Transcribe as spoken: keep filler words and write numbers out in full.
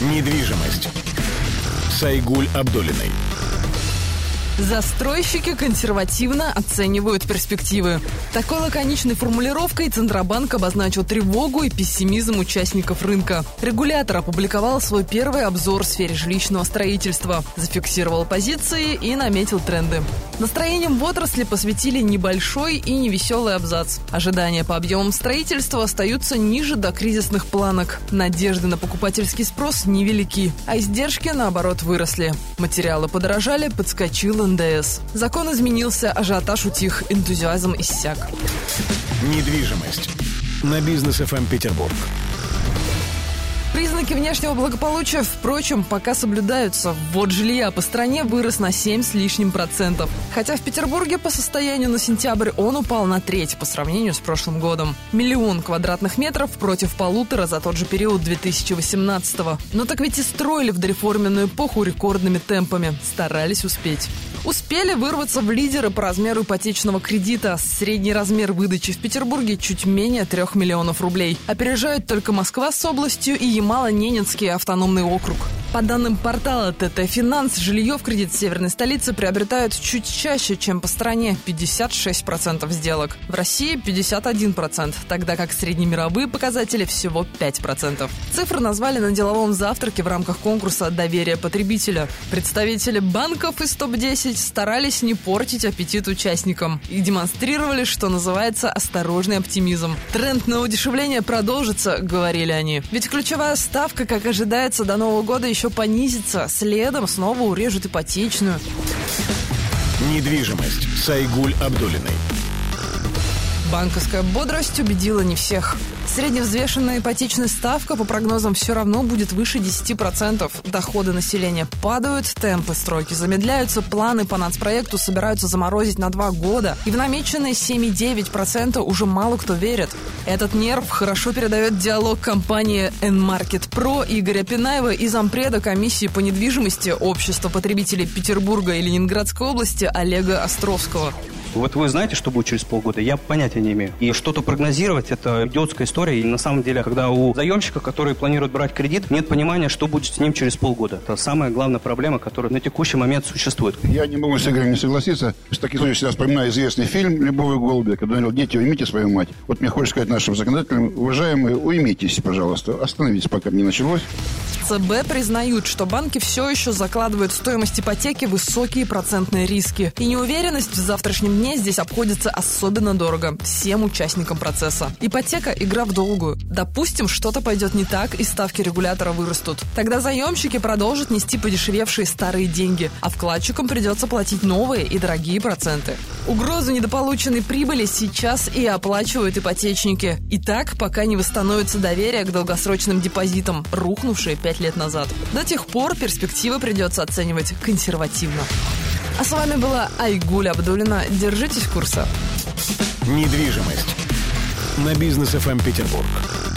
Недвижимость с Айгуль Абдуллиной. Застройщики консервативно оценивают перспективы. Такой лаконичной формулировкой Центробанк обозначил тревогу и пессимизм участников рынка. Регулятор опубликовал свой первый обзор в сфере жилищного строительства, зафиксировал позиции и наметил тренды. Настроением в отрасли посвятили небольшой и невеселый абзац. Ожидания по объемам строительства остаются ниже докризисных планок. Надежды на покупательский спрос невелики, а издержки, наоборот, выросли. Материалы подорожали, подскочил эн дэ эс. Закон изменился, ажиотаж утих, энтузиазм иссяк. Недвижимость на Бизнес эф эм Петербург. Признаки внешнего благополучия, впрочем, пока соблюдаются. Ввод жилья по стране вырос на семь с лишним процентов. Хотя в Петербурге по состоянию на сентябрь он упал на треть по сравнению с прошлым годом. Миллион квадратных метров против полутора за тот же период две тысячи восемнадцатого. Но так ведь и строили в дореформенную эпоху рекордными темпами. Старались успеть. Успели вырваться в лидеры по размеру ипотечного кредита. Средний размер выдачи в Петербурге чуть менее трех миллионов рублей. Опережают только Москва с областью и Ямало-Ненецкий автономный округ. По данным портала тэ тэ Финанс, жилье в кредит в северной столице приобретают чуть чаще, чем по стране – пятьдесят шесть процентов сделок. В России – пятьдесят один процент, тогда как среднемировые показатели всего пять процентов. Цифры назвали на деловом завтраке в рамках конкурса «Доверие потребителя». Представители банков из топ десять старались не портить аппетит участникам и демонстрировали, что называется, осторожный оптимизм. Тренд на удешевление продолжится, говорили они. Ведь ключевая ставка, как ожидается, до Нового года еще понизится. Следом снова урежут ипотечную. Недвижимость с Айгуль Абдуллиной. Банковская бодрость убедила не всех. Средневзвешенная ипотечная ставка по прогнозам все равно будет выше десяти процентов. Доходы населения падают, темпы стройки замедляются, планы по нацпроекту собираются заморозить на два года. И в намеченные семь и девять десятых процента уже мало кто верит. Этот нерв хорошо передает диалог компании N-Market Pro Игоря Пинаева и зампреда комиссии по недвижимости Общества потребителей Петербурга и Ленинградской области Олега Островского. Вот вы знаете, что будет через полгода? Я понятия не имею. И что-то прогнозировать – это идиотская история. И на самом деле, когда у заемщика, который планирует брать кредит, нет понимания, что будет с ним через полгода. Это самая главная проблема, которая на текущий момент существует. Я не могу с Игорем не согласиться. В таких случаях всегда вспоминаю известный фильм «Любовь и голуби», когда говорил: дети, уймите свою мать. Вот мне хочется сказать нашим законодателям: уважаемые, уймитесь, пожалуйста. Остановитесь, пока не началось. цэ бэ признают, что банки все еще закладывают в стоимость ипотеки высокие процентные риски. И неуверенность в завтрашнем дне здесь обходится особенно дорого всем участникам процесса. Ипотека – игра в долгую. Допустим, что-то пойдет не так, и ставки регулятора вырастут. Тогда заемщики продолжат нести подешевевшие старые деньги, а вкладчикам придется платить новые и дорогие проценты. Угрозу недополученной прибыли сейчас и оплачивают ипотечники. И так, пока не восстановится доверие к долгосрочным депозитам, рухнувшие пять лет назад. До тех пор перспективы придется оценивать консервативно. А с вами была Айгуль Абдуллина. Держитесь курса. Недвижимость на Бизнес эф эм Петербург.